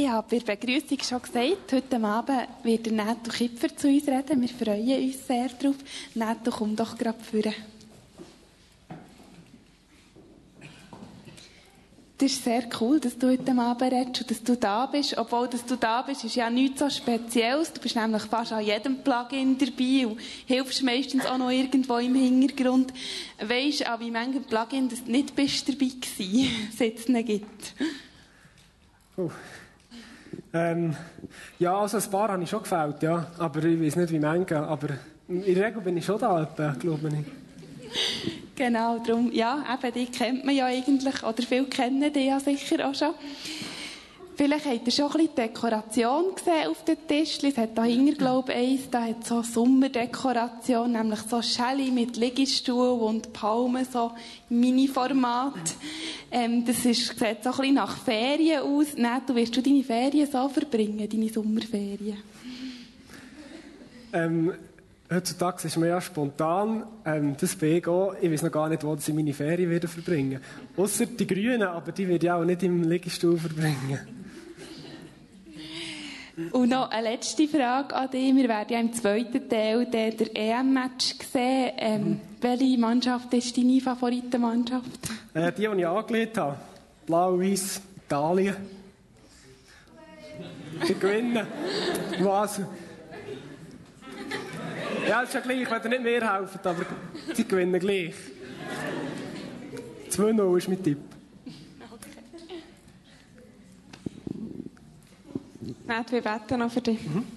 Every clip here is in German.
Ich habe bei der Begrüßung schon gesagt, heute Abend wird der Netto Kipfer zu uns reden. Wir freuen uns sehr darauf. Netto, komm doch gerade führen. Das ist sehr cool, dass du heute Abend redest und dass du da bist. Obwohl, dass du da bist, ist ja nichts so Spezielles. Du bist nämlich fast an jedem Plugin dabei und hilfst meistens auch noch irgendwo im Hintergrund. Weisst du, an wie manchem Plugin du nicht bist dabei gewesen, seit es nicht gibt? Ja, also ein paar habe ich schon gefällt, ja. Aber ich weiß nicht, wie manche. Aber in der Regel bin ich schon da, glaube ich. Genau, darum, ja, eben, die kennt man ja eigentlich, oder viele kennen die ja sicher auch schon. Vielleicht habt ihr schon ein bisschen Dekoration gesehen auf den Tischchen. Es hat da hinten, glaube ich, eins, da hat so Sommerdekoration, nämlich so Schälli mit Liegestuhl und Palmen, so im Mini-Format. Das ist, sieht so ein bisschen nach Ferien aus. Netto, wirst du deine Ferien so verbringen, deine Sommerferien? Heutzutage ist man ja spontan. Das bin ich auch. Ich weiß noch gar nicht, wo ich meine Ferien wieder verbringen. Ausser die Grünen, aber die werde ich auch nicht im Liegestuhl verbringen. Und noch eine letzte Frage an dich. Wir werden ja im zweiten Teil der EM-Match sehen. Welche Mannschaft ist deine Favoritenmannschaft? Die ich angelegt habe. Blau-Weiß, Italien. Die gewinnen. Was? Ja, ist ja gleich. Ich werde nicht mehr helfen, aber sie gewinnen gleich. 2-0 ist mein Tipp. Matt, wir beten noch für dich.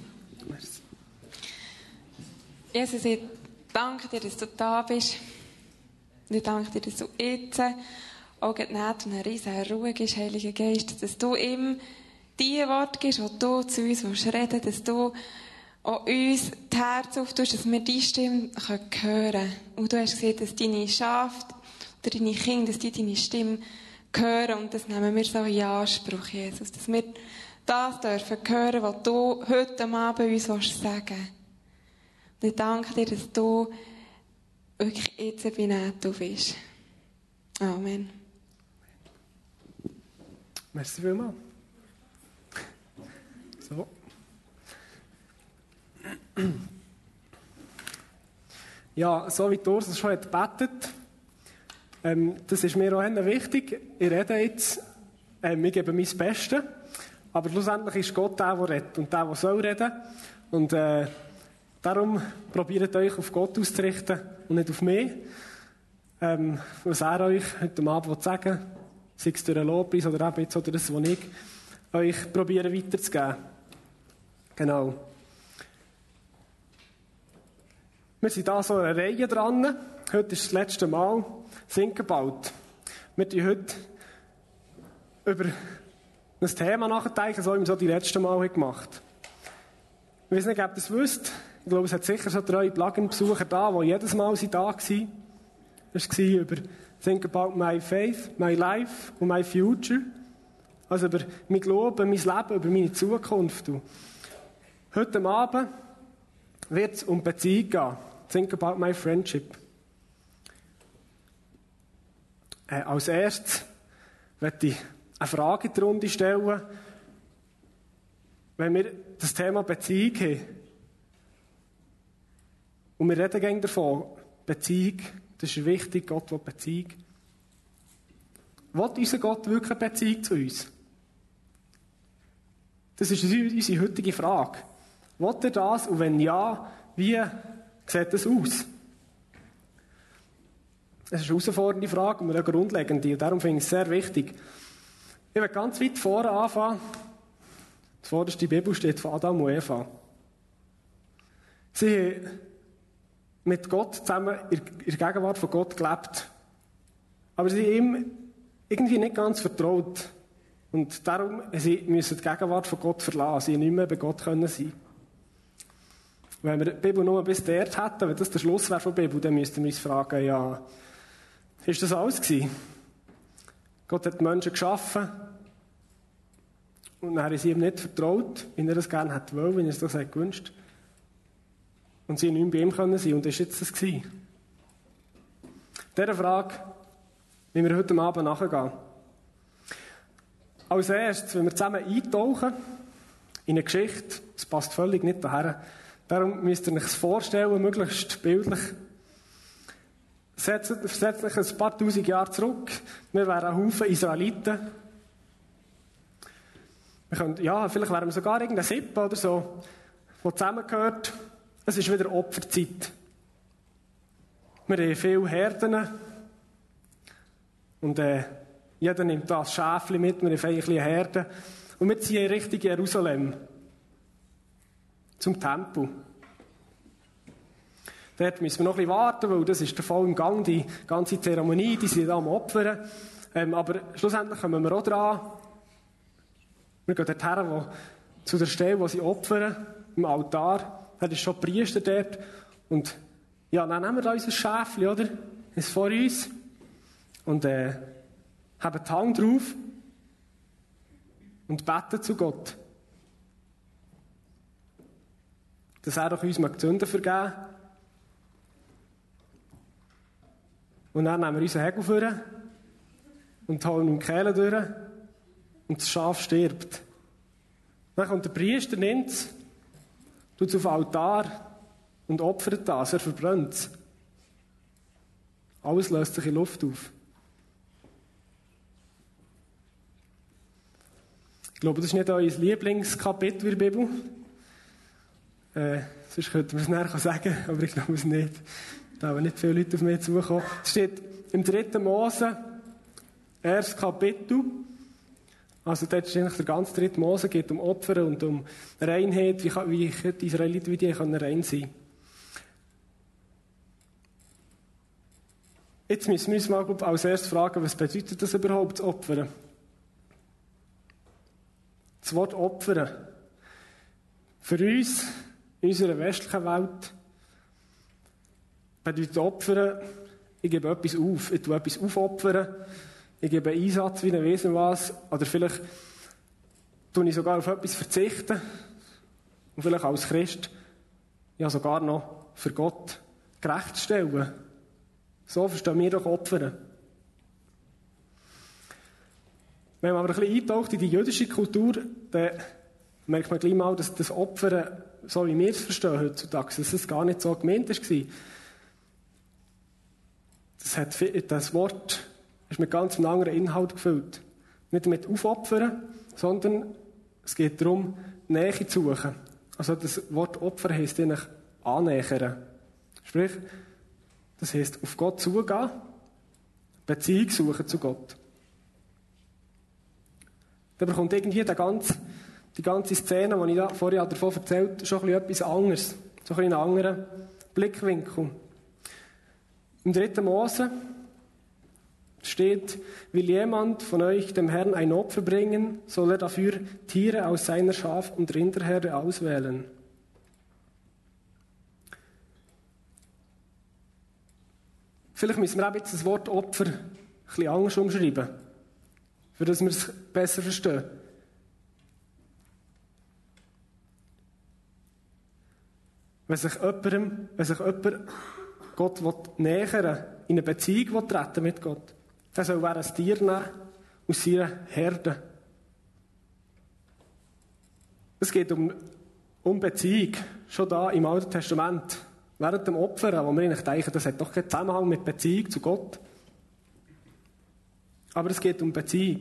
Jesus, ich danke dir, dass du da bist. Und ich danke dir, dass du jetzt auch nicht eine riesige Ruhe gibst, Heiliger Geist. Dass du ihm die Worte gibst, die du zu uns reden willst. Dass du auch uns die Herzen auftust, dass wir deine Stimme hören können. Und du hast gesagt, dass deine Schafe oder deine Kinder, dass die deine Stimme hören. Und das nehmen wir so in Anspruch, Jesus. Dass wir das dürfen hören, was du heute Abend uns sagen willst. Und ich danke dir, dass du wirklich jetzt bei Netto bist. Amen. Merci vielmals. So. Ja, so wie Urs es schon hat gebetet, das ist mir auch wichtig. Ich rede jetzt, ich gebe mein Bestes. Aber schlussendlich ist Gott der redet und der soll reden. Und darum probiert euch auf Gott auszurichten und nicht auf mich. Was er euch heute Abend sagen will, sei es durch einen Lobpreis oder eben jetzt oder das, was ich euch probiere weiterzugeben. Genau. Wir sind da so eine Reihe dran. Heute ist das letzte Mal Think About. Wir tun heute über das Thema nachdenken, so wie wir so die letzten Mal gemacht haben. Ich weiß nicht, ob ihr das wisst. Ich glaube, es hat sicher schon 3 Plugin-Besucher da, die jedes Mal da waren. Das war über Think About My Faith, My Life und My Future. Also über mein Glauben, mein Leben, über meine Zukunft. Und heute Abend wird es um Beziehung gehen. Think About My Friendship. Als erstes möchte ich eine Frage in die Runde stellen. Wenn wir das Thema Beziehung haben, und wir reden gerne davon, Beziehung, das ist wichtig, Gott will Beziehung. Will unser Gott wirklich eine Beziehung zu uns? Das ist unsere heutige Frage. Will er das? Und wenn ja, wie sieht das aus? Es ist eine herausfordernde Frage und eine grundlegende. Und darum finde ich es sehr wichtig. Ich will ganz weit vorne anfangen. Das vorderste Bibel steht von Adam und Eva. Sie haben mit Gott zusammen in der Gegenwart von Gott gelebt. Aber sie haben ihm irgendwie nicht ganz vertraut. Und darum müssen sie die Gegenwart von Gott verlassen. Sie haben nicht mehr bei Gott sein können. Wenn wir die Bibel nur bis dort hätten, wenn das der Schluss wäre von der Bibel, dann müssten wir uns fragen, ja, ist das alles gewesen? Gott hat die Menschen geschaffen und dann haben sie ihm nicht vertraut, wie er das gerne hätte wollen, wie er es das hat gewünscht. Und sie haben nicht mehr bei ihm können sein. Und ist jetzt das gewesen? Dieser Frage, wie wir heute Abend nachgehen. Als erstes, wenn wir zusammen eintauchen in eine Geschichte, das passt völlig nicht daher. Darum müsst ihr euch das vorstellen, möglichst bildlich. Versetzt euch ein paar tausend Jahre zurück. Wir wären ein Haufen Israeliten. Vielleicht wären wir sogar irgendeine Sippe oder so, die zusammengehört. Es ist wieder Opferzeit. Wir haben viele Herden. Und jeder nimmt da ein Schäfchen mit, wir haben ein bisschen Herden. Und wir ziehen Richtung Jerusalem. Zum Tempel. Dort müssen wir noch ein bisschen warten, weil das ist voll im Gang, die ganze Zeremonie, die sind da am Opfern. Aber schlussendlich kommen wir auch dran. Wir gehen dorthin, zu der Stelle, wo sie opfern, im Altar. Da ist schon der Priester dort. Und ja, dann nehmen wir da unser Schäfchen, oder? Ist vor uns. Und haben die Hand drauf. Und beten zu Gott. Dass er doch uns die Sünden vergeben. Und dann nehmen wir unseren Hegel vor und holen ihm die Kehle durch und das Schaf stirbt. Dann kommt der Priester, nimmt es, tut es auf den Altar und opfert das, er verbrennt es. Alles löst sich in Luft auf. Ich glaube, das ist nicht euer Lieblingskapitel in der Bibel. Sonst könnte man es nachher sagen, aber ich glaube es nicht. Da haben nicht viele Leute auf mich zukommen. Es steht im 3. Mose, 1. Kapitel. Also dort ist eigentlich der ganze 3. Mose, geht um Opfer und um Reinheit, wie die Israeliten, wie die rein sein können. Jetzt müssen wir uns mal als erstes fragen, was bedeutet das überhaupt, das Opfern? Das Wort Opfern. Für uns, in unserer westlichen Welt, bedeutet Opfern, ich gebe etwas auf. Ich tue etwas aufopfern. Ich gebe einen Einsatz, wie ein Wesen was. Oder vielleicht tue ich sogar auf etwas verzichten. Und vielleicht als Christ ja sogar noch für Gott gerecht stellen. So verstehen wir doch Opfern. Wenn man aber ein bisschen eintaucht in die jüdische Kultur, dann merkt man gleich mal, dass das Opfern, so wie wir es verstehen heutzutage, dass es gar nicht so gemeint war. Das Wort ist mit ganz einem anderen Inhalt gefüllt. Nicht mit Aufopfern, sondern es geht darum, Nähe zu suchen. Also das Wort Opfer heisst eigentlich annähern. Sprich, das heisst auf Gott zugehen, Beziehung suchen zu Gott. Dann bekommt irgendwie die ganze Szene, die ich vorher davon erzählt habe, schon etwas anderes. So einen anderen Blickwinkel. Im 3. Mose steht, will jemand von euch dem Herrn ein Opfer bringen, soll er dafür Tiere aus seiner Schaf- und Rinderherde auswählen. Vielleicht müssen wir auch jetzt das Wort Opfer ein bisschen anders umschreiben, für dass wir es besser verstehen. Wenn sich jemand Gott nähern, in eine Beziehung treten mit Gott, dann soll er ein Tier nehmen aus seiner Herde. Es geht um Beziehung, schon da im Alten Testament. Während dem Opfern, wo wir eigentlich denken, das hat doch keinen Zusammenhang mit Beziehung zu Gott. Aber es geht um Beziehung.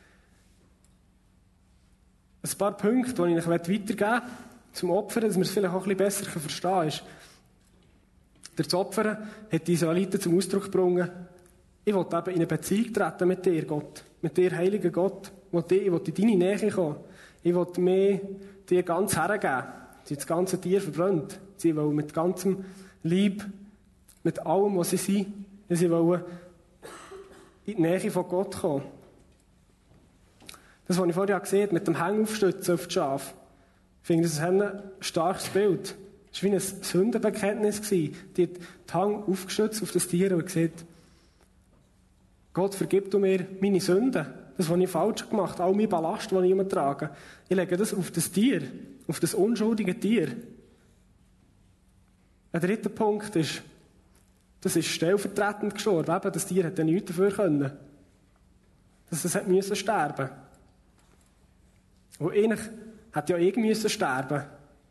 Ein paar Punkte, die ich euch weitergeben möchte, zum Opfern, dass wir es vielleicht auch ein bisschen besser verstehen können, ist, durch das Opfern hat die Israeliten zum Ausdruck gebracht, ich will eben in eine Beziehung treten mit dir, Gott. Mit dir, heiliger Gott. Ich will in deine Nähe kommen. Ich will mir dir ganz hergeben. Sie haben das ganze Tier verbrannt. Sie wollen mit ganzem Lieb, mit allem, was sie sind, sie wollen in die Nähe von Gott kommen. Das, was ich vorher gesehen habe, mit dem Hängen aufstützen auf das Schaf, ich finde, das ist ein starkes Bild. Es war wie ein Sündenbekenntnis. Die hat die Hand aufgestützt auf das Tier und gesagt, Gott, vergib du mir meine Sünden. Das, was ich falsch gemacht habe, all mein Ballast, den ich immer trage. Ich lege das auf das Tier, auf das unschuldige Tier. Ein dritter Punkt ist, das ist stellvertretend gestorben. Eben, das Tier hätte nichts dafür können. Dass es sterben musste. Und eigentlich hätte ja ich sterben.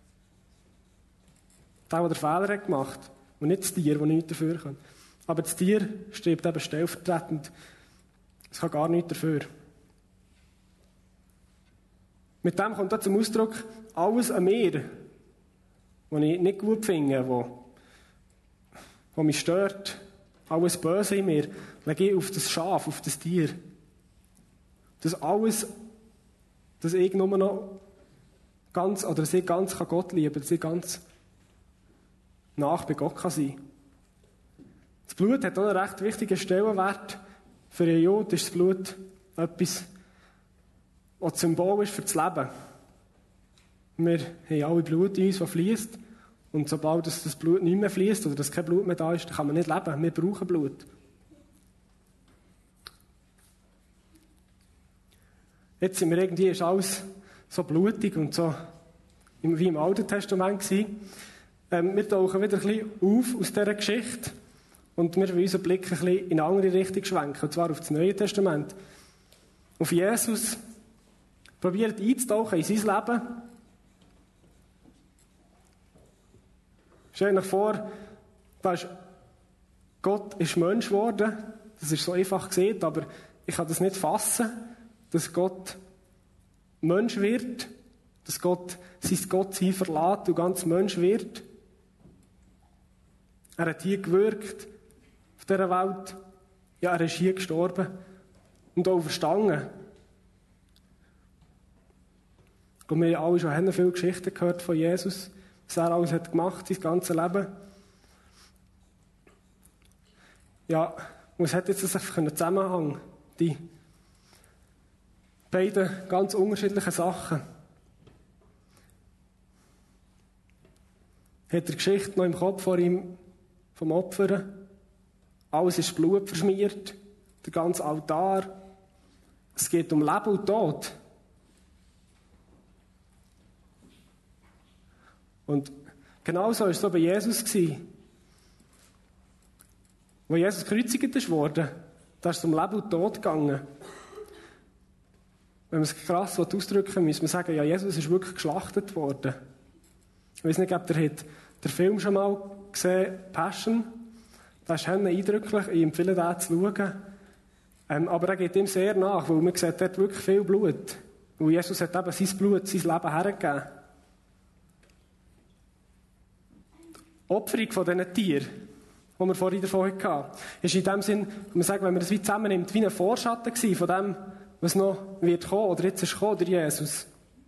Der den Fehler hat gemacht. Und nicht das Tier, das nichts dafür kann. Aber das Tier stirbt eben stellvertretend. Es kann gar nichts dafür. Mit dem kommt auch zum Ausdruck, alles an mir, was ich nicht gut finde, was mich stört, alles Böse in mir, lege ich auf das Schaf, auf das Tier. Das alles, dass ich nur noch ganz, oder dass ich ganz Gott lieben kann, dass ich ganz nach bei Gott kann sein. Das Blut hat auch einen recht wichtigen Stellenwert. Für einen Jude ist das Blut etwas, was das Symbol ist für das Leben. Wir haben alle Blut in uns, das fließt. Und sobald das Blut nicht mehr fließt oder dass kein Blut mehr da ist, dann kann man nicht leben. Wir brauchen Blut. Jetzt sind wir irgendwie, ist alles so blutig und so wie im Alten Testament gewesen. Wir tauchen wieder ein bisschen auf aus dieser Geschichte und wir wollen unseren Blick ein bisschen in eine andere Richtung schwenken, und zwar auf das Neue Testament. Auf Jesus. Probiert einzutauchen in sein Leben. Stellt euch vor, Gott ist Mensch geworden. Das ist so einfach gesehen, aber ich kann das nicht fassen, dass Gott Mensch wird, dass Gott sein Gottsein verlässt und ganz Mensch wird. Er hat hier gewirkt, auf dieser Welt. Ja, er ist hier gestorben und auch verstanden. Und wir haben alle schon viele Geschichten gehört von Jesus, was er alles hat gemacht, sein ganzes Leben. Ja, was hat jetzt das einen Zusammenhang? Die beiden ganz unterschiedlichen Sachen. Hat die Geschichte noch im Kopf vor ihm vom Opfern? Alles ist Blut verschmiert, der ganze Altar. Es geht um Leben und Tod. Und genauso war es so bei Jesus. Als Jesus gekreuzigt wurde, da ist es um Leben und Tod gegangen. Wenn man es krass ausdrücken will, muss man sagen, ja, Jesus ist wirklich geschlachtet worden. Ich weiß nicht, ob ihr den Film schon mal gesehen, Passion. Das ist eindrücklich, ich empfehle den zu schauen. Aber er geht ihm sehr nach, weil man sieht dort wirklich viel Blut. Und Jesus hat eben sein Blut, sein Leben hergegeben. Die Opferung von diesen Tieren, die wir vorhin davon hatten, ist in dem Sinn, wenn man das wie zusammennimmt, wie ein Vorschatten von dem, was noch wird kommen, oder jetzt ist gekommen, der Jesus.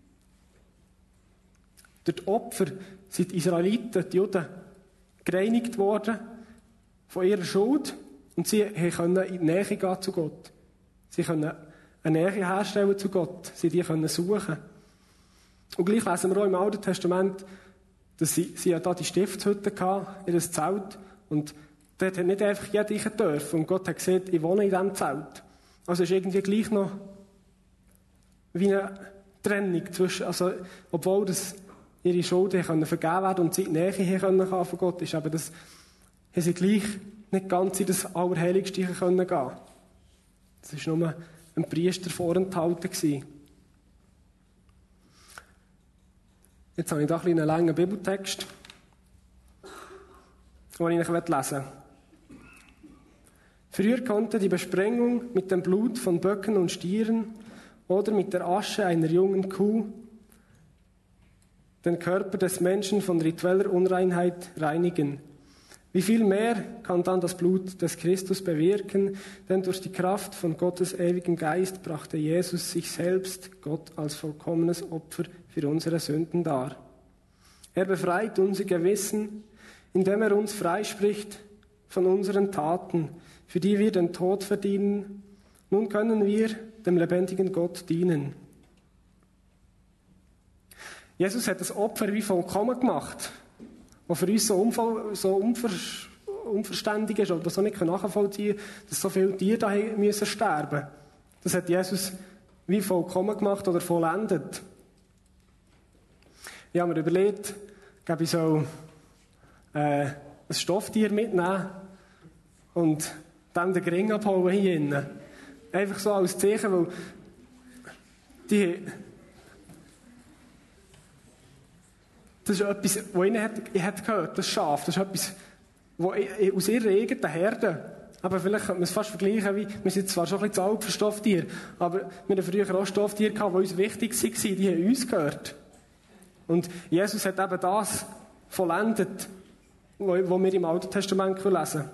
Durch die Opfer sind die Israeliten, die Juden, gereinigt worden von ihrer Schuld und sie können in die Nähe gehen zu Gott. Sie können eine Nähe herstellen zu Gott. Sie können suchen. Und gleich lesen wir auch im Alten Testament, dass sie ja da die Stiftshütte hatten, ihr Zelt, und dort hat nicht einfach jeder rein dürfen. Und Gott hat gesagt, ich wohne in diesem Zelt. Also ist irgendwie gleich noch wie eine Trennung zwischen, also, obwohl das ihre Schulden vergeben werden und sie in die Nähe hier können von Gott, ist aber das, haben sie gleich nicht ganz in das Allerheiligste gehen können. Das war nur ein Priester vorenthalten gewesen. Jetzt habe ich da einen langen Bibeltext, den ich lesen möchte. Früher konnte die Besprengung mit dem Blut von Böcken und Stieren oder mit der Asche einer jungen Kuh den Körper des Menschen von ritueller Unreinheit reinigen. Wie viel mehr kann dann das Blut des Christus bewirken, denn durch die Kraft von Gottes ewigem Geist brachte Jesus sich selbst, Gott, als vollkommenes Opfer für unsere Sünden dar. Er befreit unser Gewissen, indem er uns freispricht von unseren Taten, für die wir den Tod verdienen. Nun können wir dem lebendigen Gott dienen. Jesus hat das Opfer wie vollkommen gemacht, was für uns so unverständlich ist oder so nicht nachvollziehen können, dass so viele Tiere da müssen sterben. Das hat Jesus wie vollkommen gemacht oder vollendet. Ich habe mir überlegt, ich soll ein Stofftier mitnehmen und dem den Ring abholen hier innen. Einfach so als Zeichen, weil Das ist etwas, was ich hätte gehört, das Schaf. Das ist etwas, was aus ihrer eigenen Herde, aber vielleicht könnte man es fast vergleichen wie, wir sind zwar schon ein bisschen zu alt für Stofftiere, aber wir haben früher auch Stofftiere gehabt, die uns wichtig waren, die haben uns gehört. Und Jesus hat eben das vollendet, was wir im Alten Testament lesen.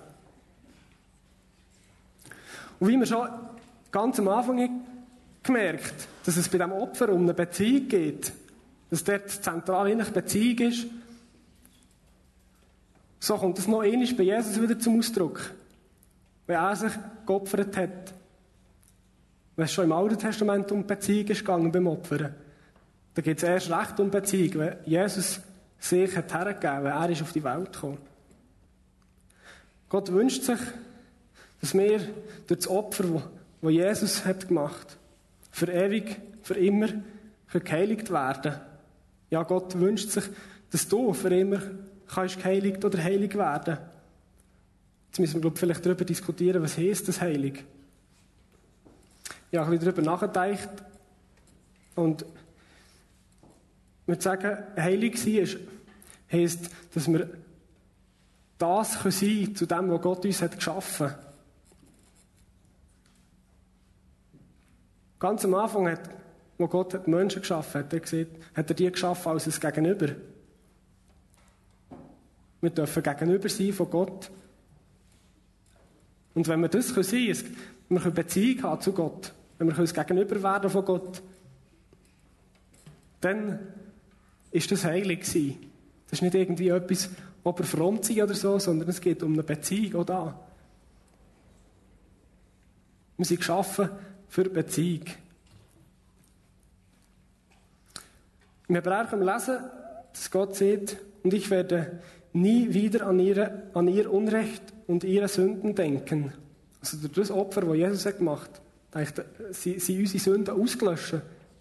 Und wie wir schon ganz am Anfang gemerkt, dass es bei diesem Opfer um eine Beziehung geht, dass dort zentral eigentlich Beziehung ist, so kommt es noch einmal bei Jesus wieder zum Ausdruck. Wenn er sich geopfert hat. Wenn es schon im Alten Testament um Beziehung ist gegangen beim Opfern, dann geht es erst recht um Beziehung, wenn Jesus sich hat hergegeben, wenn er ist auf die Welt gekommen. Gott wünscht sich, dass wir durch das Opfer, das Jesus hat gemacht, für ewig, für immer, geheiligt werden. Ja, Gott wünscht sich, dass du für immer kannst geheiligt oder heilig werden. Jetzt müssen wir, glaube ich, vielleicht darüber diskutieren, was heisst das heilig? Ich habe ein bisschen darüber nachgedacht und ich würde sagen, heilig sein heisst, dass wir das sein können zu dem, was Gott uns hat geschaffen hat. Ganz am Anfang, wo Gott die Menschen geschaffen hat, hat er die geschaffen als ein Gegenüber. Wir dürfen Gegenüber sein von Gott. Und wenn wir das sein können, wir können Beziehung haben zu Gott, wenn wir ein Gegenüber werden von Gott, dann ist das heilig sein. Das ist nicht irgendwie etwas, oberfromm sein oder so, sondern es geht um eine Beziehung auch da. Wir sind geschaffen für Beziehung. Im Hebräer können wir lesen, dass Gott sagt, und ich werde nie wieder an ihr Unrecht und ihre Sünden denken. Also durch das Opfer, das Jesus hat gemacht hat, sind unsere Sünden ausgelöscht.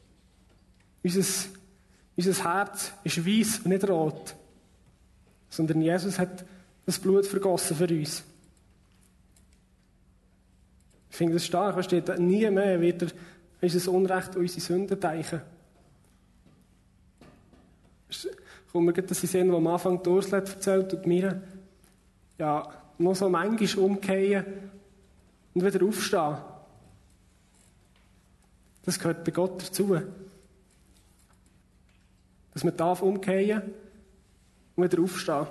Unser Herz ist weiss und nicht rot. Sondern Jesus hat das Blut vergossen für uns. Ich finde das stark, was steht, nie mehr wird er unser Unrecht und unsere Sünden denken. Kommt mir gerade das in den Sinn, wo am Anfang die Ursula erzählt und mir, ja, noch so manchmal umkehren und wieder aufstehen. Das gehört bei Gott dazu. Dass man darf umkehren und wieder aufstehen.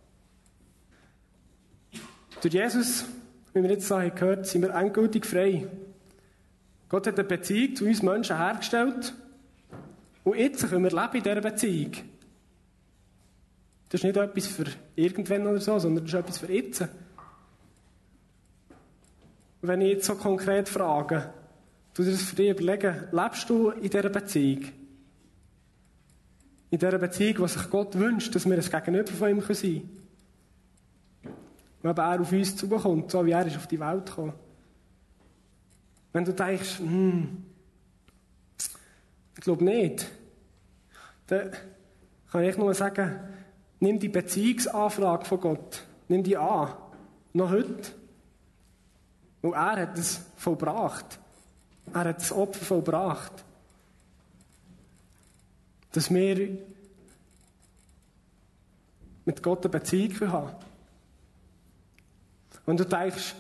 Durch Jesus, wie wir jetzt gehört haben, sind wir endgültig frei. Gott hat eine Beziehung zu uns Menschen hergestellt und jetzt können wir leben in dieser Beziehung. Das ist nicht etwas für irgendwann oder so, sondern das ist etwas für jetzt. Wenn ich jetzt so konkret frage, du dir das für dich überlegen, lebst du in dieser Beziehung? In dieser Beziehung, die sich Gott wünscht, dass wir ein Gegenüber von ihm sein können. Wenn er auf uns zukommt, so wie er ist auf die Welt gekommen. Wenn du denkst, ich glaube nicht, dann kann ich nur sagen, nimm die Beziehungsanfrage von Gott, nimm die an, noch heute. Und er hat es vollbracht. Er hat das Opfer vollbracht. Dass wir mit Gott eine Beziehung haben. Wenn du denkst,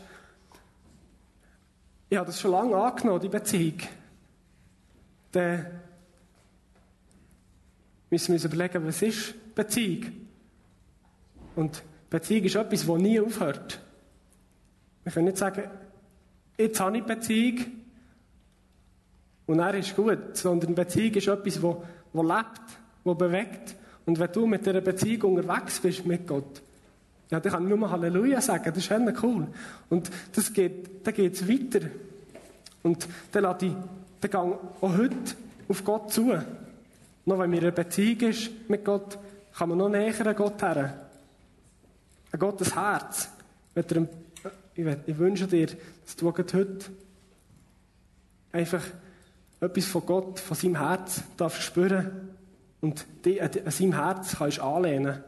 ich habe das schon lange angenommen, die Beziehung, dann müssen wir uns überlegen, was ist Beziehung? Und Beziehung ist etwas, das nie aufhört. Wir können nicht sagen, jetzt habe ich Beziehung und er ist gut, sondern Beziehung ist etwas, das lebt, das bewegt. Und wenn du mit dieser Beziehung unterwegs bist mit Gott, ja, dann kann ich nur mal Halleluja sagen, das ist echt cool. Und dann geht es weiter. Und dann gehe ich auch heute auf Gott zu. Noch wenn mir eine Beziehung ist mit Gott, kann man noch näher an Gott her. An Gottes Herz. Ich wünsche dir, dass du heute einfach etwas von Gott, von seinem Herz darfst spüren und dich an seinem Herz kannst anlehnen.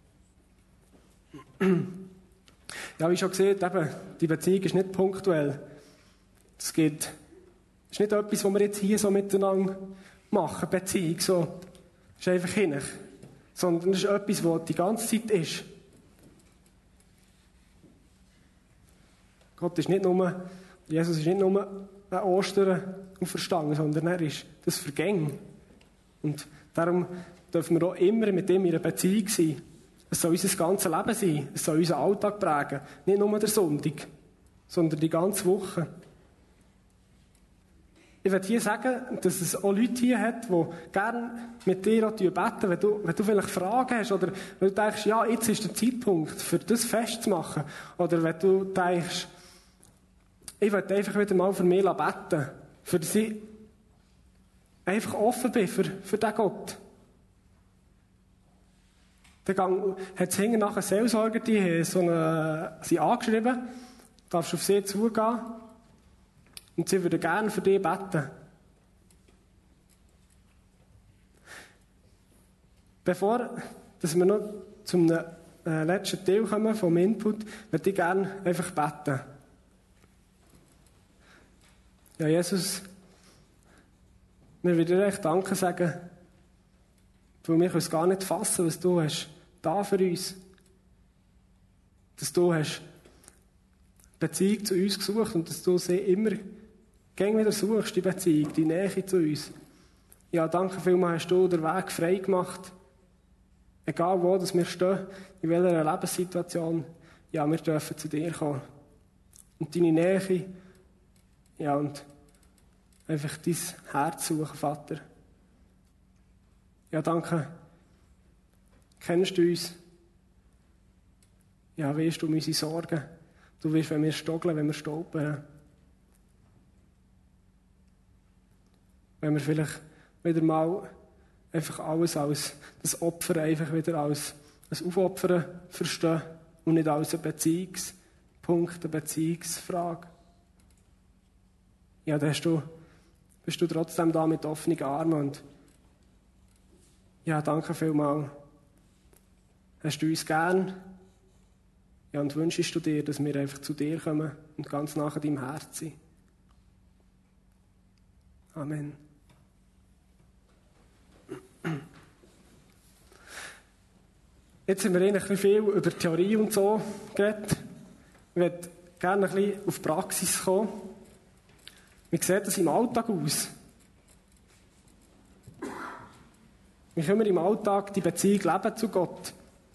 Ja, wie schon gesagt, eben, die Beziehung ist nicht punktuell. Es ist nicht etwas, was wir jetzt hier so miteinander machen, Beziehung, so. Das ist einfach hin. sondern es ist etwas, das die ganze Zeit ist. Jesus ist nicht nur an Ostern auferstanden, sondern er ist das Vergängnis. Und darum dürfen wir auch immer mit ihm in einer Beziehung sein. Es soll unser ganzes Leben sein. Es soll unseren Alltag prägen. Nicht nur der Sonntag, sondern die ganze Woche. Ich will hier sagen, dass es auch Leute hier hat, die gerne mit dir beten, wenn du vielleicht Fragen hast oder wenn du denkst, ja, jetzt ist der Zeitpunkt, für das festzumachen. Oder wenn du denkst, ich will einfach wieder mal für mich beten, für dass ich einfach offen bin für diesen Gott. Dann hat es hinten nachher Seelsorger, die haben sie angeschrieben, du darfst auf sie zugehen und sie würden gerne für dich beten. Bevor dass wir noch zum letzten Teil kommen vom Input, würde ich gerne einfach beten. Ja, Jesus, wir würden dir echt Danke sagen, weil wir es gar nicht fassen, was du hast da für uns. Dass du hast Beziehung zu uns gesucht und dass du sie immer wieder suchst, die Beziehung, die Nähe zu uns. Ja, danke vielmals, hast du den Weg frei gemacht. Egal wo dass wir stehen, in welcher Lebenssituation, ja, wir dürfen zu dir kommen. Und deine Nähe, ja, und einfach dein Herz suchen, Vater. Ja, danke. Kennst du uns? Ja, weißt du um unsere Sorgen? Du weißt, wenn wir stogeln, wenn wir stolpern. Wenn wir vielleicht wieder mal einfach alles als das Opfer einfach wieder als ein Aufopfern verstehen und nicht als ein Beziehungspunkt, eine Beziehungsfrage. Ja, dann bist du trotzdem da mit offenen Armen und ja, danke vielmals. Hast du uns gern? Ja, und wünschst du dir, dass wir einfach zu dir kommen und ganz nach deinem Herz sind? Amen. Jetzt haben wir eigentlich viel über Theorie und so geredet. Ich würde gerne ein bisschen auf die Praxis kommen. Wie sieht das im Alltag aus? Wie können wir im Alltag die Beziehung leben zu Gott?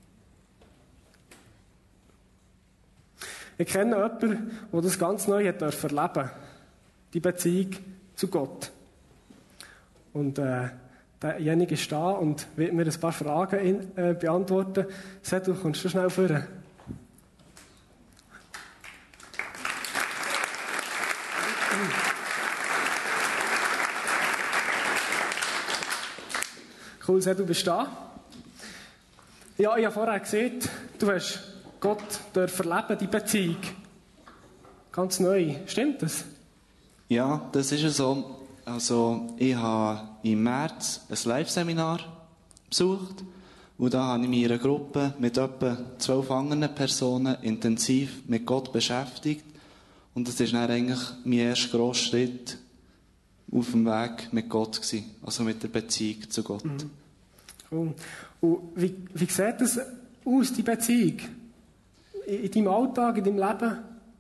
Ich kenne jemanden, der das ganz neu hat erleben durfte. Die Beziehung zu Gott. Und derjenige ist da und wird mir ein paar Fragen beantworten. Sag, du kommst schon schnell vor. Cool, Seth, du bist da. Ja, ich habe vorher gesehen, du hast Gott erleben, die Beziehung. Ganz neu. Stimmt das? Ja, das ist so. Also, ich habe im März ein Live-Seminar besucht. Und da habe ich mich in einer Gruppe mit etwa 12 anderen Personen intensiv mit Gott beschäftigt. Und das war dann eigentlich mein erster grosser Schritt auf dem Weg mit Gott gewesen. Also mit der Beziehung zu Gott. Mhm. Cool. Und wie sieht das aus, die Beziehung? In deinem Alltag, in deinem Leben?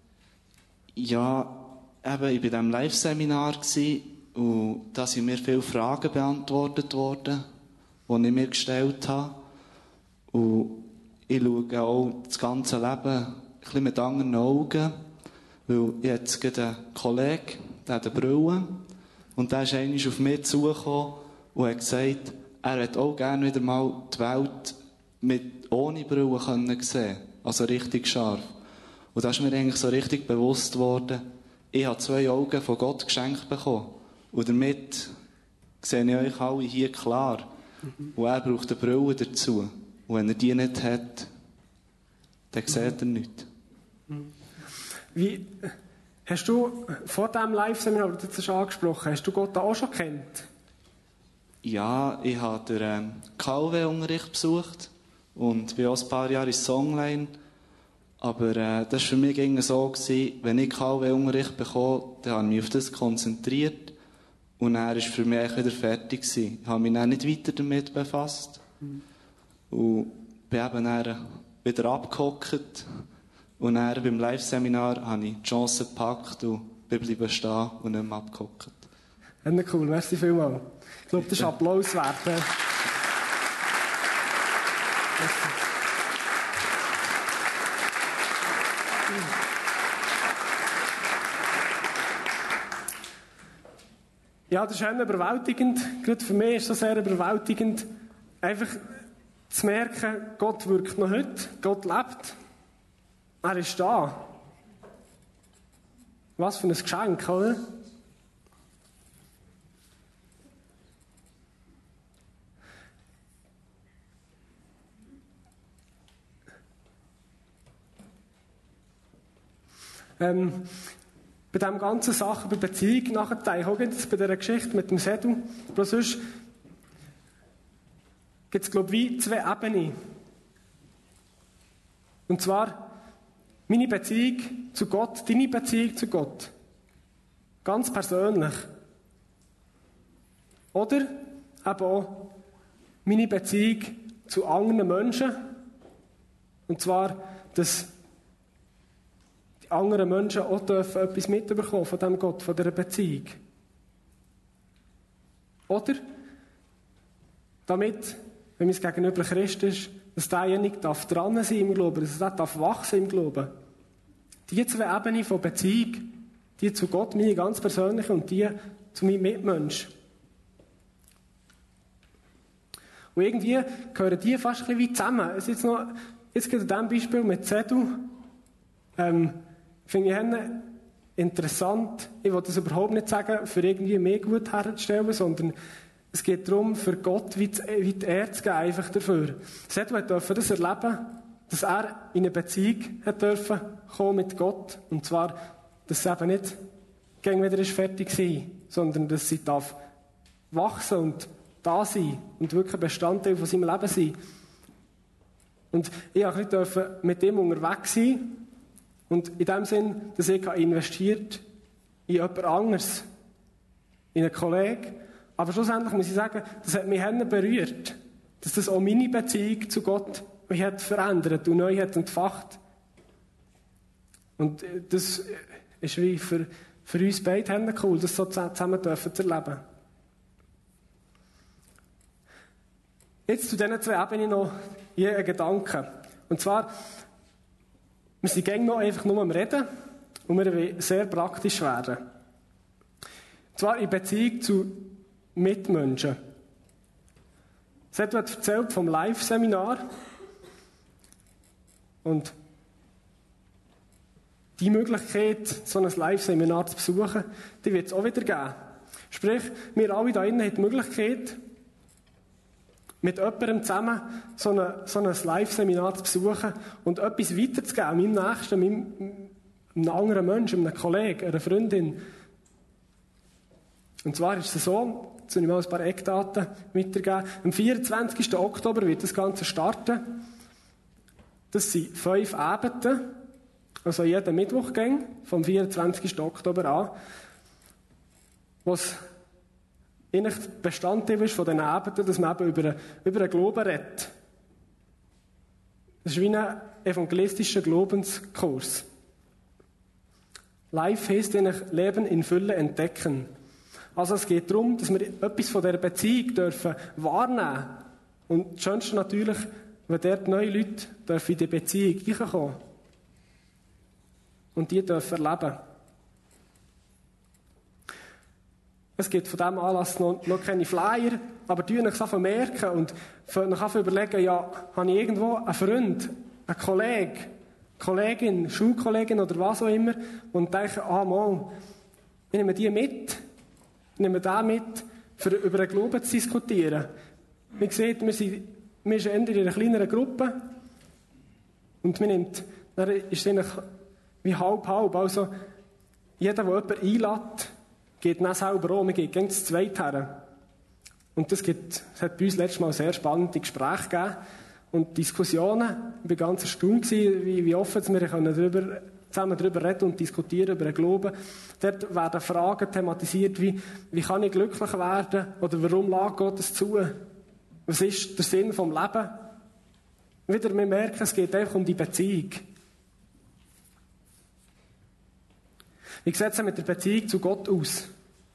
Ja, eben, ich war in diesem Live-Seminar und da sind mir viele Fragen beantwortet worden, die ich mir gestellt habe. Und ich schaue auch das ganze Leben ein bisschen mit anderen Augen, weil ich jetzt gerade einen Kollegen, der hat eine Brille, und der ist einmal auf mich zugekommen und hat gesagt, er hätte auch gerne wieder mal die Welt ohne Brille sehen können. Also richtig scharf. Und da ist mir eigentlich so richtig bewusst geworden, ich habe 2 Augen von Gott geschenkt bekommen. Und damit sehe ich euch alle hier klar. Und er braucht eine Brille dazu. Und wenn er die nicht hat, dann sieht er nichts. Wie, hast du vor diesem Live-Seminar, das du jetzt angesprochen hast, du Gott auch schon kennt? Ja, ich habe den KW-Unterricht besucht und bin auch ein paar Jahre in Songline. Aber das war für mich irgendwie so, wenn ich KW-Unterricht bekomme, dann habe ich mich auf das konzentriert und dann war für mich wieder fertig gewesen. Ich habe mich dann nicht weiter damit befasst. Und bin eben dann wieder abgehockt. Und dann beim Live-Seminar habe ich die Chance gepackt und bin bleiben stehen und nicht mehr abgehockt. Cool, merci vielmals. Ich glaube, das ist Applaus wert. Ja, das ist auch überwältigend. Gerade für mich ist das sehr überwältigend, einfach zu merken, Gott wirkt noch heute, Gott lebt. Er ist da. Was für ein Geschenk, oder? Bei diesen ganzen Sachen, bei Beziehung nachher, auch jetzt bei dieser Geschichte mit dem Sedu, aber sonst gibt es, glaube ich, zwei Ebenen. Und zwar meine Beziehung zu Gott, deine Beziehung zu Gott. Ganz persönlich. Oder eben auch meine Beziehung zu anderen Menschen. Und zwar, dass die anderen Menschen auch dürfen etwas mitbekommen von diesem Gott, von dieser Beziehung. Oder damit, wenn man es gegenüber Christ ist, dass derjenige dran sein im Glauben, dass er wachsen im Glauben. Die zwei Ebenen von Beziehung, die zu Gott, meine ganz persönliche, und die zu meinem Mitmensch. Und irgendwie gehören die fast ein bisschen wie zusammen. Jetzt geht in diesem Beispiel mit Sedu, finde ich interessant. Ich will das überhaupt nicht sagen, für irgendwie mehr gut herzustellen, sondern es geht darum, für Gott wie die Ehre zu geben, einfach dafür. Sedu durfte das erleben, dass er in eine Beziehung kommen mit Gott. Und zwar, dass es eben nicht gegen wieder fertig war, sondern dass sie wachsen und da sein und wirklich ein Bestandteil von seinem Leben sein. Und ich durfte mit ihm unterwegs sein. Und in dem Sinn, dass ich investiert in jemand anderes, in einen Kollegen. Aber schlussendlich muss ich sagen, das hat mich berührt, dass das auch meine Beziehung zu Gott mich hat verändert und neu hat entfacht. Und das ist wie für uns beide cool, das so zusammen zu erleben. Jetzt zu diesen zwei Ebenen noch je ein Gedanke. Und zwar, wir sind gängig noch einfach nur am Reden und wir wollen sehr praktisch werden. Und zwar in Beziehung zu Mitmenschen. Es hat erzählt vom Live-Seminar und die Möglichkeit, so ein Live-Seminar zu besuchen, die wird es auch wieder geben. Sprich, wir alle hier drinnen haben die Möglichkeit, mit jemandem zusammen so ein Live-Seminar zu besuchen und etwas weiterzugeben, meinem Nächsten, einem anderen Menschen, einem Kollegen, einer Freundin. Und zwar ist es so, jetzt will ich mal ein paar Eckdaten weitergeben. Am 24. Oktober wird das Ganze starten. Das sind 5 Abende, also jeden Mittwochgang, vom 24. Oktober an, was eigentlich Bestandteil ist von den Abenden, dass man eben über den Glauben redet. Das ist wie ein evangelistischer Glaubenskurs. Live heisst eigentlich Leben in Fülle entdecken. Also es geht darum, dass wir etwas von dieser Beziehung dürfen wahrnehmen. Und das Schönste natürlich, wenn dort neue Leute dürfen in die Beziehung reinkommen. Und die dürfen erleben. Es gibt von diesem Anlass noch keine Flyer, aber die euch einfach merken und euch überlegen, ja, habe ich irgendwo einen Freund, einen Kollegen, Kollegin, Schulkollegin oder was auch immer und denke, mal, ich nehme die mit, ich nehme den mit, über den Glauben zu diskutieren. Wie gesagt, wir sind in einer kleineren Gruppe und dann ist es eigentlich wie halb-halb. Also, jeder, der jemanden einlädt, geht dann selber auch. Wir gehen zu zweit her. Und es hat bei uns letztes Mal sehr spannende Gespräche gegeben und Diskussionen. Ich war ganz erstaunt, wie offen wir zusammen darüber reden und diskutieren über den Glauben. Dort werden Fragen thematisiert wie kann ich glücklich werden oder warum lässt Gott es zu? Was ist der Sinn vom Leben? Wieder, wir merken, es geht einfach um die Beziehung. Wie sieht es mit der Beziehung zu Gott aus?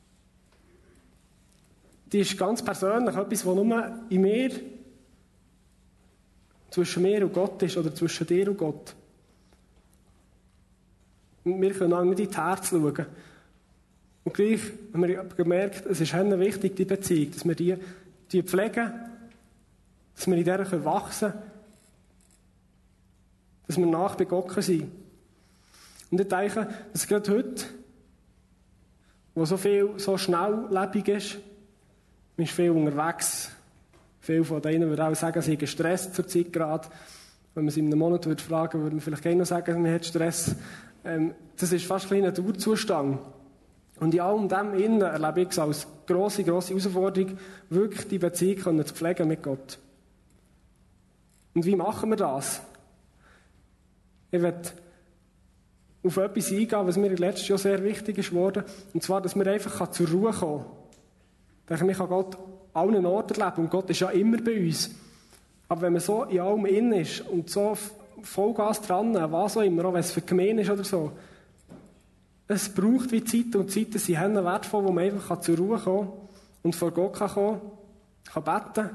Die ist ganz persönlich etwas, was nur in mir, zwischen mir und Gott ist, oder zwischen dir und Gott. Und wir können auch nicht ins Herz schauen. Und gleich haben wir gemerkt, es ist wichtig, die Beziehung, dass wir die pflegen, dass wir in der wachsen können, dass wir nach bei Gott sein. Und ich denke, dass gerade heute, wo so viel so schnelllebig ist, man ist viel unterwegs. Viele von denen würden auch sagen, sie sind gestresst zur Zeit gerade. Wenn man sie in einem Monat fragen würde, würde man vielleicht gerne noch sagen, man hat Stress. Das ist fast ein Dauerzustand. Und in allem dem innen erlebe ich es als grosse Herausforderung, wirklich die Beziehung zu pflegen mit Gott. Und wie machen wir das? Ich werde auf etwas eingehen, was mir letztes Jahr sehr wichtig ist geworden. Und zwar, dass wir einfach zur Ruhe kommen können. Ich denke, man kann Gott an allen Orten erleben. Und Gott ist ja immer bei uns. Aber wenn man so in allem innen ist und so Vollgas dran, was auch immer, auch wenn es für die Gemeinde ist oder so, es braucht wie Zeit, und Zeiten sind wertvoll, wo man einfach zur Ruhe kommen kann und vor Gott kommen kann beten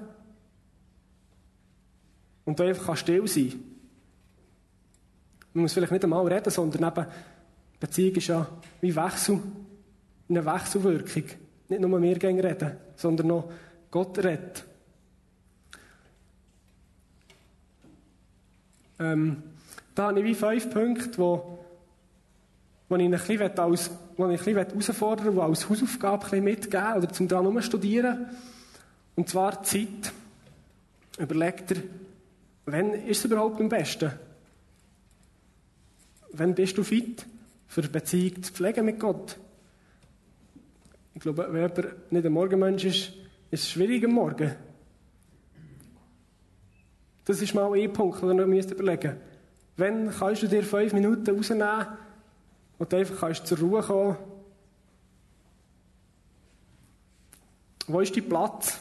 und da einfach still sein kann. Man muss vielleicht nicht einmal reden, sondern eben, Beziehung ist ja wie Wechsel, eine Wechselwirkung. Nicht nur wir gehen reden, sondern noch Gott redet. Da habe ich wie 5 Punkte, wo ich ein bisschen herausfordern will, die als Hausaufgabe mitgeben oder zum dran studieren. Und zwar die Zeit. Überleg dir, wann ist es überhaupt am besten? Wann bist du fit, für eine Beziehung zu pflegen mit Gott? Ich glaube, wenn jemand nicht ein Morgenmensch ist, ist es schwierig am Morgen. Das ist mal ein Punkt, den du überlegen musst. Wann kannst du dir 5 Minuten rausnehmen, wo du einfach zur Ruhe kommen kannst? Wo ist dein Platz?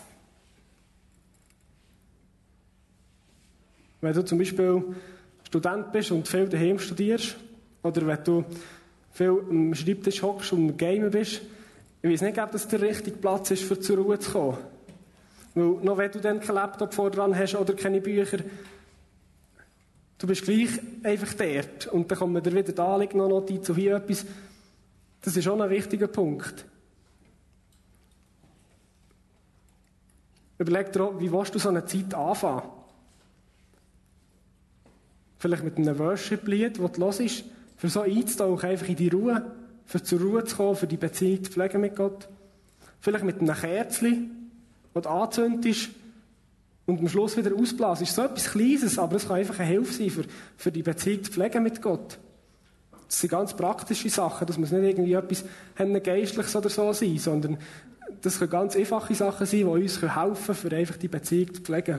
Wenn du zum Beispiel Student bist und viel daheim studierst, oder wenn du viel am Schreibtisch hockst und am Gamen bist, ich weiß nicht, ob das der richtige Platz ist, für zur Ruhe zu kommen. Weil, noch wenn du dann keinen Laptop vor dran hast oder keine Bücher, du bist gleich einfach dort. Und dann kommt dir wieder da liegt noch Notiz und hier etwas. Das ist schon ein wichtiger Punkt. Überleg dir auch, wie willst du so eine Zeit anfangen? Vielleicht mit einem Worship-Lied, das du hörst, für so einzutauchen, einfach in die Ruhe, für zur Ruhe zu kommen, für die Beziehung zu pflegen mit Gott. Vielleicht mit einem Kerzchen, das du anzündest und am Schluss wieder ausblasst. So etwas Kleines, aber es kann einfach eine Hilfe sein, für die Beziehung zu pflegen mit Gott. Das sind ganz praktische Sachen. Das muss nicht irgendwie etwas Geistliches oder so sein, sondern das können ganz einfache Sachen sein, die uns helfen können, für einfach die Beziehung zu pflegen.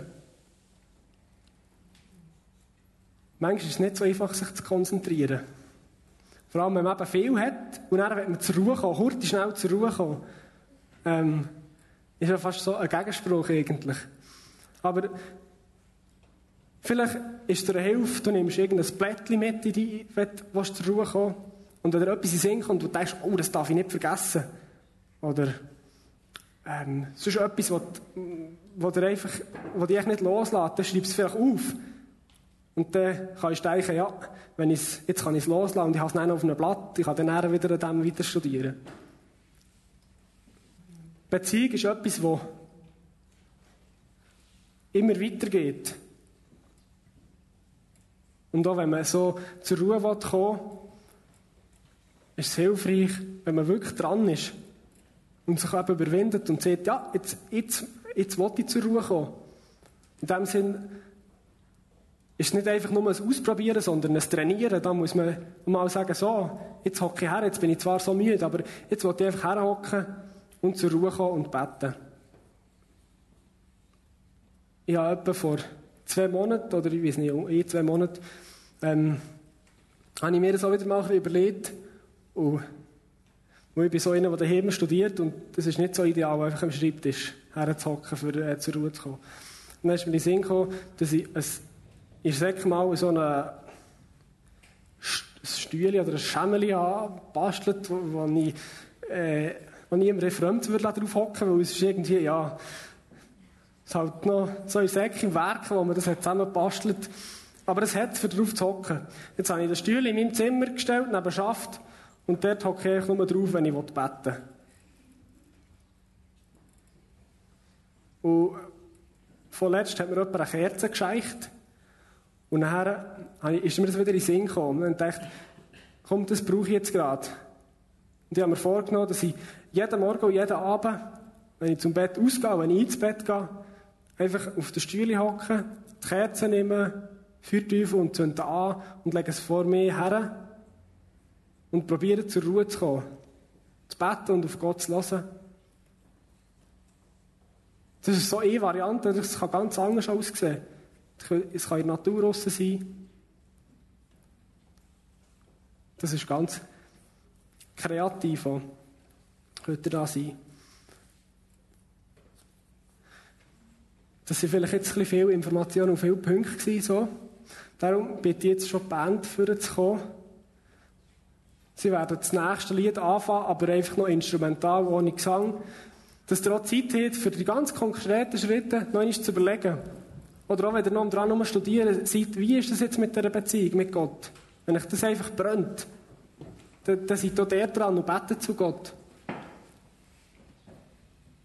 Manchmal ist es nicht so einfach, sich zu konzentrieren. Vor allem, wenn man eben viel hat und dann, wenn man zur Ruhe kommt, hurtig schnell zur Ruhe kommt, ist ja fast so ein Gegenspruch eigentlich. Aber vielleicht ist es dir eine Hilfe, du nimmst irgendein Blättchen mit, wenn du zur Ruhe kommst, und wenn dir etwas in den Sinn kommt und du denkst, oh, das darf ich nicht vergessen. Oder sonst etwas, was dich echt nicht loslässt, dann schreibst du es vielleicht auf. Und dann kannst du denken, ja, jetzt kann ich es loslassen und ich habe es dann auf einem Blatt, ich kann dann wieder an dem weiter studieren. Beziehung ist etwas, das immer weitergeht. Und auch wenn man so zur Ruhe kommen will, ist es hilfreich, wenn man wirklich dran ist und sich eben überwindet und sagt, ja, jetzt will ich zur Ruhe kommen. In dem Sinn ist es nicht einfach nur ein Ausprobieren, sondern ein Trainieren. Da muss man mal sagen, so, jetzt hocke ich her, jetzt bin ich zwar so müde, aber jetzt will ich einfach herhocken und zur Ruhe kommen und beten. Ich habe etwa vor 2 Monaten, oder ich weiß nicht, 2 Monate, habe ich mir das auch wieder mal überlegt. Und ich bin so einer, der daheim studiert, und das ist nicht so ideal, einfach am Schreibtisch herzuhocken, für zur Ruhe zu kommen. Und dann ist mir in den Sinn gekommen, dass ich ich sag mal, so ein Stühle oder ein Schemmeli anbastelt, wo ich niemand fremd würde drauf hocken, weil es ist irgendwie, ja, es ist halt noch so ein Säck im Werk, wo man das zusammen bastelt. Aber es hat für drauf zu hocken. Jetzt habe ich den Stuhl in meinem Zimmer gestellt, neben Schaft, und dort hocke ich nur drauf, wenn ich beten will. Und vorletzt hat mir jemand eine Kerze geschenkt. Und nachher ist mir das wieder in den Sinn gekommen. Und dann dachte ich, komm, das brauche ich jetzt gerade. Und ich habe mir vorgenommen, dass ich jeden Morgen und jeden Abend, wenn ich zum Bett ausgehe, wenn ich ins Bett gehe, einfach auf den Stuhl hocke, die Kerze nehme, Feuerteufel und zünde an und lege es vor mir her und probiere zur Ruhe zu kommen. Zu beten und auf Gott zu hören. Das ist so eine Variante, das kann ganz anders aussehen. Es kann in der Natur draussen sein. Das ist ganz kreativ. Könnte da sein. Das sind vielleicht jetzt ein bisschen viele Informationen und viele Punkte gewesen, so. Darum bitte ich jetzt schon die Band vorzukommen. Sie werden das nächste Lied anfangen, aber einfach noch instrumental, ohne Gesang. Dass ihr auch Zeit habt, für die ganz konkreten Schritte noch einmal zu überlegen. Oder auch, wenn ihr noch dran studieren seid, wie ist das jetzt mit dieser Beziehung mit Gott? Wenn euch das einfach brennt, dann seid ihr dran und betet zu Gott.